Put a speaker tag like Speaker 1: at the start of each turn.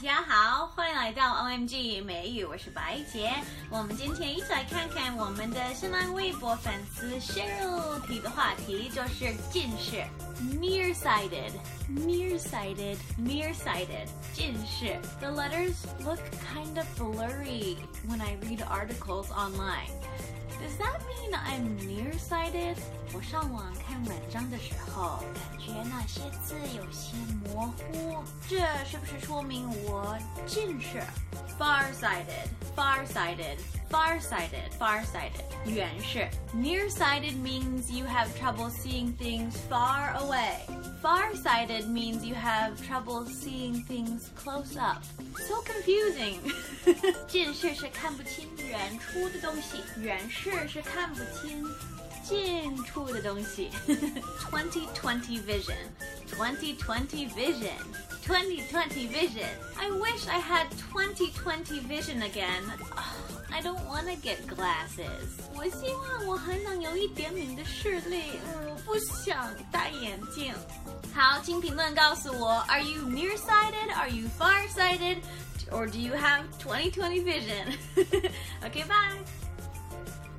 Speaker 1: 家好，欢迎来到 OMG 美语，我是白洁。我们今天一起来看看我们的新浪微博粉丝 Cheryl 提的话题，就是近视 nearsighted, nearsighted, nearsighted 近视。The letters look kind of blurry when I read articles online. Does that mean I'm nearsighted? 我上网看文章的时候，感觉那些字有些模糊，这是不是说明我近视 ？Farsighted, farsighted, farsighted, farsighted 远视。Nearsighted means you have trouble seeing things far away. Farsighted means you have trouble seeing things close up. So confusing. 近视是看不清远处的东西，远视是看不清近处的东西。2020 vision, 2020 vision, 2020 vision. I wish I had 2020 vision again. I don't want to get glasses. 我希望我还能有一点点的视力，我不想戴眼镜。好，请评论告诉我 Are you nearsighted? Are you farsighted? Or do you have 2020 vision? Okay, bye.